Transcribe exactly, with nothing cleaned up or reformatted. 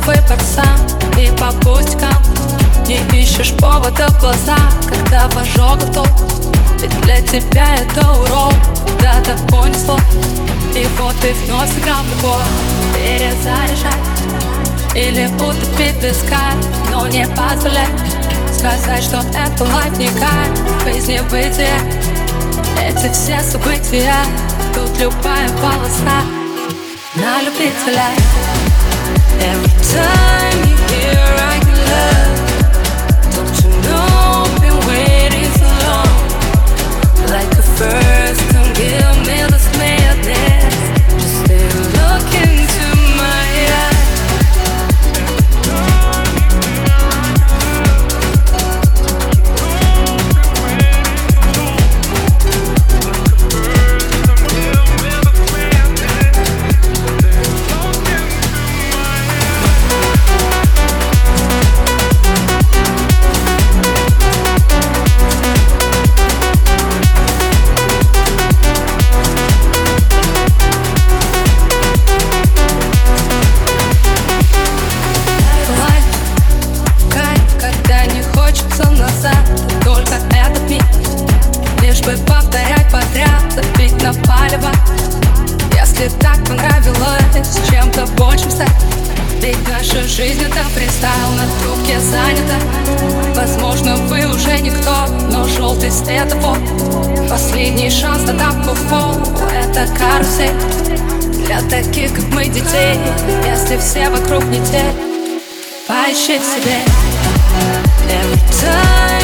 выбор сам. И по пустякам не ищешь повода в глаза, когда в ожогах толк. Ведь для тебя это урок, куда-то понесло. И вот ты вновь сыграл в любовь. Перезаряжай или утопить в песках, но не позволяй сказать, что это лайф не кайф. Жизнь не бытие, эти все события. Тут любая полоса на любителя. Every time you hear I can love, don't you know I've been waiting so long. Like a first, come give me this madness. Just stay look into my eyes. Только этот миг, лишь бы повторять подряд, забить на палево. Если так понравилось чем-то большим стать, ведь наша жизнь это фристайл, на трубке занята. Возможно, вы уже никто, но желтый светофор, последний шанс на тапку в пол. Это карусель для таких, как мы, детей. Если все вокруг не те, поищи в себе. Every time